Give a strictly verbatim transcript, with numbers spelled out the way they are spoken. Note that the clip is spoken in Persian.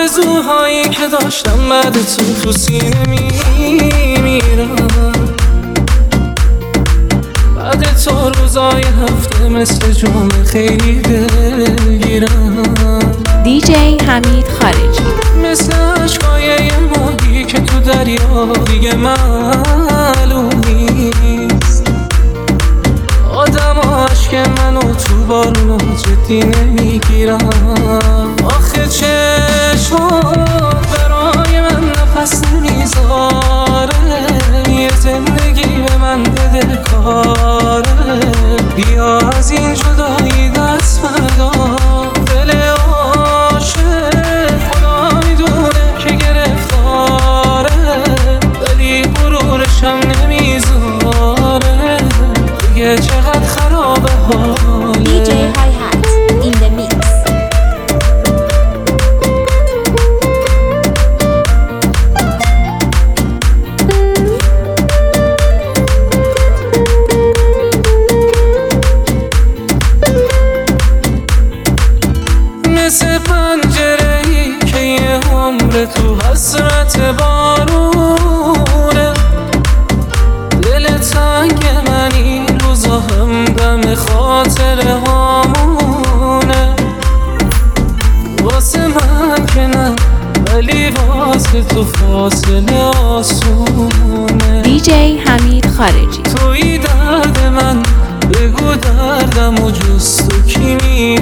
آرزوهایی که داشتم بعد تو تو سینه میمیرم. بعد تو روزای هفته مثل جمعه خیلی دلگیرم. دیجی حمید خارجی. مثل عشقای یه ماهی که تو دریا دیگه معلوم نیست. آدم و عشق منو تو بارونو جدی نمیگیرم. آخه چشمات برای من نفس نمیذاره، یه زندگی به من بده کاره. بیا از این جدایی دست بدار، دل عاشق خدا میدونه که گرفتاره، ولی غرورشم نمیذاره. دیگه چقدر خرابه حاله. دیجی های هات این the mix. مثل پنجره‌ای که یه عمر تو حسرت بارونه، دل تنگ من این روزا همدم خاطره هامونه. واسه من که نه، ولی واسه تو فاصله آسونه. دیجی حمید خارجی. توی درد من بگو دردم و جز تو کی